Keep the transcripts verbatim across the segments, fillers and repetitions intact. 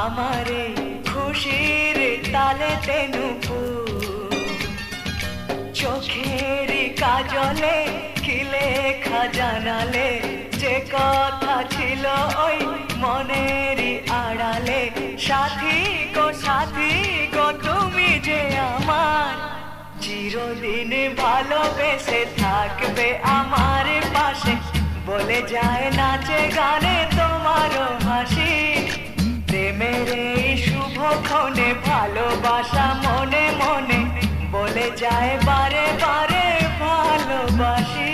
আমারে খুশির তালে তেনুপু চোখের কাজলে কি লেখা জানালে যে কথা ছিল ওই মনেরই আড়ালে সাথী গো সাথী গো তুমি যে আমার চিরদিন ভালোবেসে থাকবে আমার পাশে বলে যায় নাচে গানে তোমারও হাসি প্রেমের এই শুভক্ষণে ভালোবাসা মনে মনে বলে যায় বারে বারে ভালোবাসি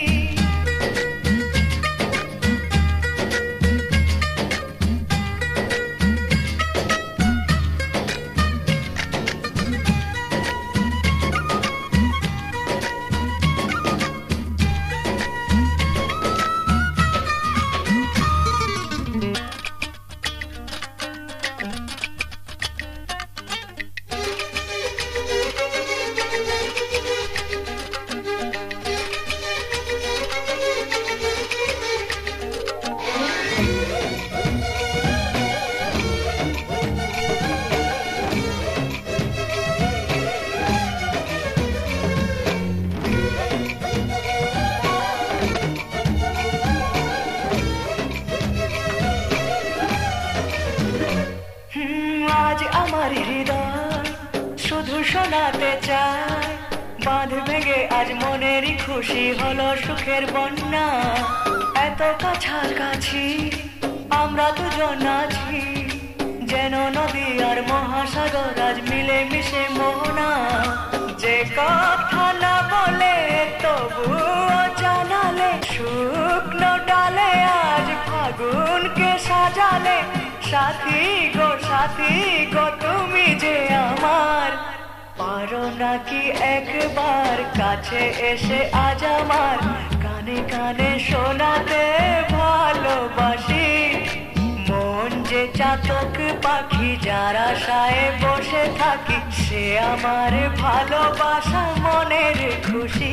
আজ আমার হৃদয় শুধু শোনাতে চায় বাঁধ ভেঙে আজ মনেরই খুশি হলো সুখের বন্যা এত কাছাকাছি আমরা দুজন আছি যেন নদী আর মহাসাগর আজ মিলে মিশে মোহনা যে কথা না বলে তবুও জানালে শুকনো ডালে আজ ফাগুনকে সাজালে সাথী গো সাথী গো তুমি যে আমার পারো নাকি একবার কাছে এসে আজ আমার কানে কানে শোনাতে ভালোবাসি মন যে চাতক পাখি যার আশায় বসে থাকি সে আমার ভালোবাসা মনের খুশি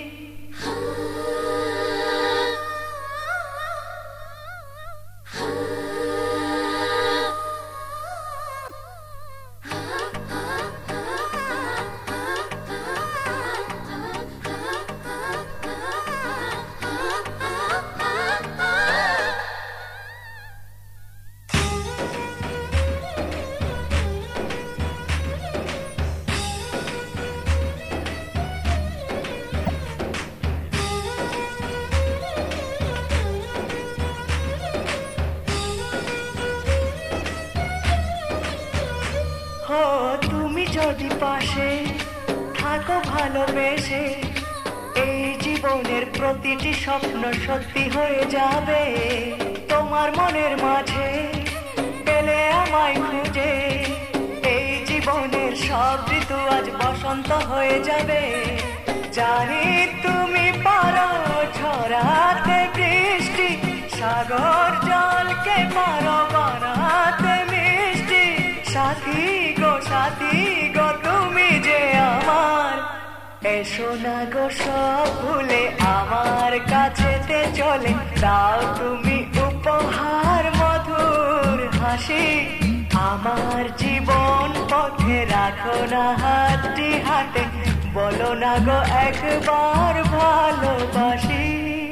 তুমি যদি পাশে থাকো ভালোবেসে এই জীবনের প্রতিটি স্বপ্ন সত্যি হয়ে যাবে তোমার মনের মাঝে পেলে আমায় খুঁজে এই জীবনের সব ঋতু আজ বসন্ত হয়ে যাবে জানি তুমি পারো ঝরাতে বৃষ্টি সাগর জলকে পারো বানাতে মিষ্টি সাথী গো সাথী গো তুমি যে আমার এসো না গো সব ভুলে আমার কাছেতে চলে দাও তুমি উপহার মধুর হাসি আমার জীবন পথে রাখো না হাতটি হাতে বলো না গো একবার ভালোবাসি